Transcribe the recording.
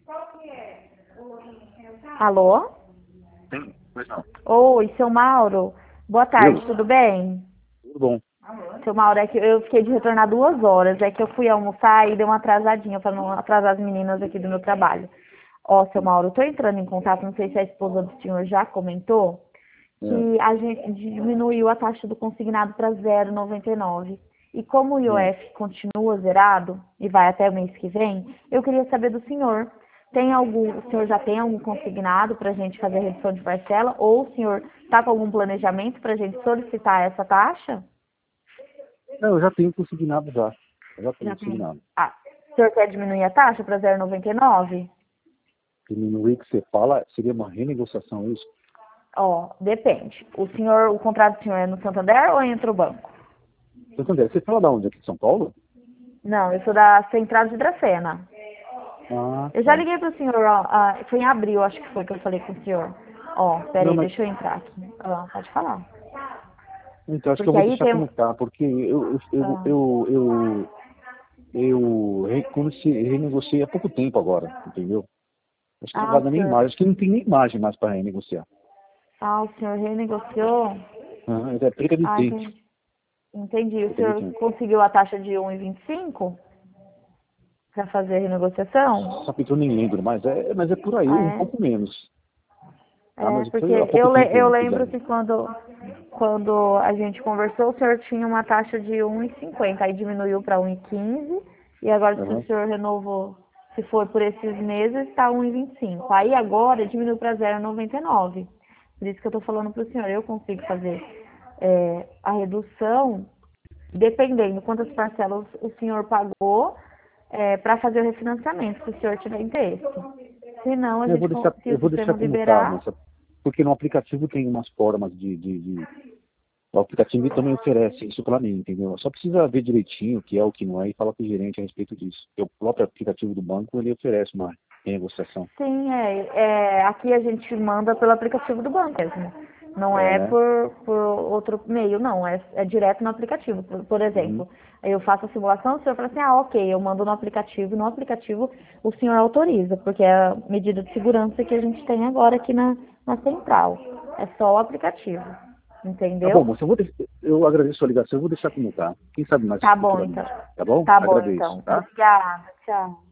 Alô? Sim, pois não. Oi, seu Mauro. Boa tarde, tudo bem? Tudo bom. Seu Mauro, é que eu fiquei de retornar 2 horas. É que eu fui almoçar e dei uma atrasadinha para não atrasar as meninas aqui do meu trabalho. Ó, seu Mauro, eu tô entrando em contato, não sei se a esposa do senhor já comentou, É. que a gente diminuiu a taxa do consignado para 0,99. E como o É. IOF continua zerado e vai até o mês que vem, eu queria saber do senhor. O senhor já tem algum consignado para a gente fazer a redução de parcela? Ou o senhor está com algum planejamento para a gente solicitar essa taxa? Não, eu já tenho consignado já. Eu já tenho Já tem. consignado. Ah, o senhor quer diminuir a taxa para 0,99? Diminuir que você fala seria uma renegociação, isso? Ó, depende. O contrato do senhor é no Santander ou entra o banco? Santander, você fala da onde? Aqui de São Paulo? Não, eu sou da Central de Dracena. Ah, Eu já tá. liguei pro senhor, ó, foi em abril, acho que foi que eu falei com o senhor. Ó, Não, peraí, mas deixa eu entrar aqui. Ó, pode falar. então acho que eu Porque vou aí deixar tem. como tá, porque Ah, renegociei há pouco tempo agora, entendeu? Acho que não vai o dar nem senhor. imagem, acho que não tem nem imagem mais para renegociar. Ah, o senhor renegociou? É perca de Ah, tempo. entendi. Entendi. O Perca de senhor tempo. conseguiu a taxa de 1,25 para fazer a renegociação? Sabe que eu nem lembro, mas é por aí, Ah, um é? pouco menos. Tá? É, Mas porque foi há pouco tempo eu eu fiz lembro que quando a gente conversou, o senhor tinha uma taxa de 1,50, aí diminuiu para 1,15, e agora se o Aham. senhor renovou, se for por esses meses, está 1,25. Aí agora diminuiu para 0,99. Por isso que eu estou falando para o senhor, eu consigo fazer a redução, dependendo quantas parcelas o senhor pagou, para fazer o refinanciamento, se o senhor tiver interesse. Se não, Eu vou deixar, se eu o vou deixar sistema como tá, liberar, moça. Porque no aplicativo tem umas formas o aplicativo também oferece isso para mim, entendeu? Só precisa ver direitinho o que é, o que não é e falar com o gerente a respeito disso. Porque o próprio aplicativo do banco, ele oferece uma negociação. sim, aqui a gente manda pelo aplicativo do banco mesmo. Não É, é né? por outro meio, não. É direto no aplicativo. Por Uhum. exemplo, aí eu faço a simulação, o senhor fala assim, ok, eu mando no aplicativo, e no aplicativo o senhor autoriza, porque é a medida de segurança que a gente tem agora aqui na central. É só o aplicativo. Tá bom, Entendeu? moça, eu agradeço a ligação, eu vou deixar como tá. Quem sabe mais Tá bom, então. futuramente, tá bom? Tá bom, Agradeço, então. tá? Obrigada. Tchau.